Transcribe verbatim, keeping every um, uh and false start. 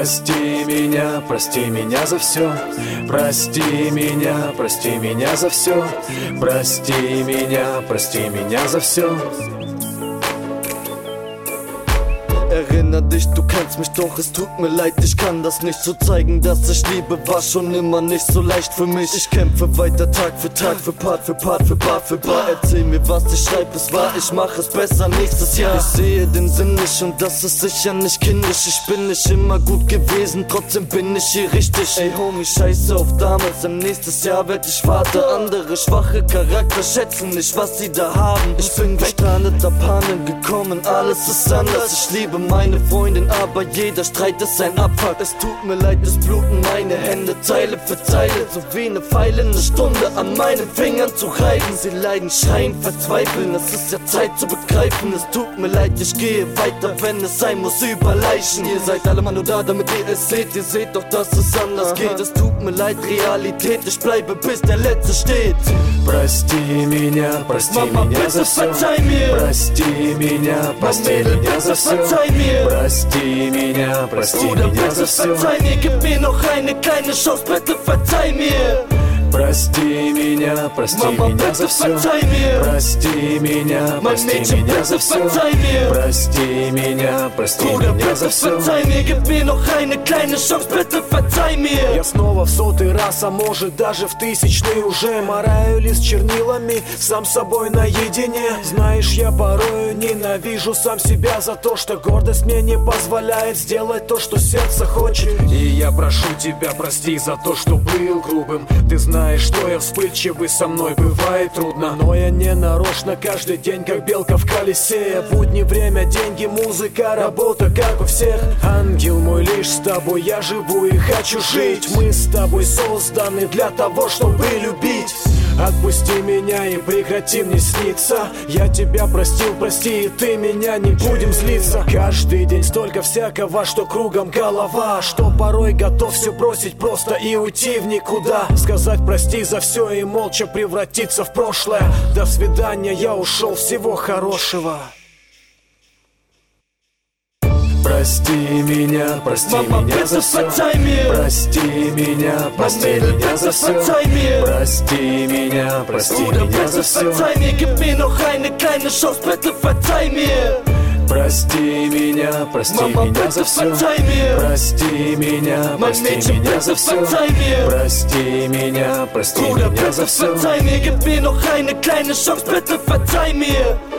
Прости меня, прости меня за все. Прости меня, прости меня за все. Прости меня, прости меня за все. Erinner dich, du kennst mich doch, es tut mir leid, ich kann das nicht so zeigen, dass ich liebe, war schon immer nicht so leicht für mich. Ich kämpfe weiter Tag für Tag, für Part für Part, für Bar für Bar. Erzähl mir, was ich schreib, es wahr, ich mach es besser nächstes Jahr. Ich sehe den Sinn nicht und das ist sicher nicht kindisch. Ich bin nicht immer gut gewesen, trotzdem bin ich hier richtig. Ey Homie, scheiße auf damals, im nächstes Jahr werd ich Vater. Andere schwache Charakter schätzen nicht, was sie da haben. Ich bin gestrandet, abhanden gekommen, alles ist anders. Ich liebe meine Freundin, aber jeder Streit ist ein Abfuck. Es tut mir leid, es bluten meine Hände Zeile für Zeile, so wie eine feilende Stunde an meinen Fingern zu reiben. Sie leiden, schreien, verzweifeln, es ist ja Zeit zu begreifen. Es tut mir leid, ich gehe weiter, wenn es sein muss, über Leichen. Ihr seid alle mal nur da, damit ihr es seht. Ihr seht doch, dass es anders geht. Es tut mir leid, Realität, ich bleibe bis der Letzte steht. Прости меня, прости Mama, меня bitte за все. verzeih mir. Прости меня, прости Mädel, меня за bitte все. verzeih mir. Прости меня, прости Bruder, меня bitte за все. verzeih mir, gib mir noch eine kleine Chance, bitte verzeih mir. Прости меня, прости Mama, меня bitte за все. verzeih mir. Прости меня, Mein прости Mädchen, меня за bitte все. verzeih mir. Прости меня, прости Bruder, меня за bitte все. verzeih mir, gib mir noch eine kleine Chance, bitte verzeih mir. Я снова в сотый раз, а может даже в тысячный уже мораю лист чернилами, сам с собой наедине. Знаешь, я порою ненавижу сам себя за то, что гордость мне не позволяет сделать то, что сердце хочет. И я прошу тебя, прости за то, что был грубым. Ты знаешь, что я вспыльчивый, со мной бывает трудно. Но я не нарочно, каждый день как белка в колесе. Будни, время, деньги, музыка, работа, как у всех. Ангел мой, лишь с тобой я живу и хочу жить. Мы с тобой созданы для того, чтобы любить. Отпусти меня и прекрати мне сниться. Я тебя простил, прости, и ты меня, не будем злиться. Каждый день столько всякого, что кругом голова, что порой готов все бросить просто и уйти в никуда. Сказать прости за все и молча превратиться в прошлое. До свидания, я ушел, всего хорошего. Прости меня, прости Mama, меня за bitte все. verzeih mir. Прости меня, прости Mädel, меня за bitte все. verzeih mir. Прости меня, прости Bruder, меня за bitte все. verzeih mir, gib mir noch eine kleine Chance, bitte verzeih mir. Прости меня, прости Mama, меня за bitte все. verzeih mir. Прости меня, Mein прости Mädchen, меня bitte за все. verzeih mir. Прости меня, прости Bruder, меня за bitte все. verzeih mir, gib mir noch eine kleine Chance, bitte verzeih mir.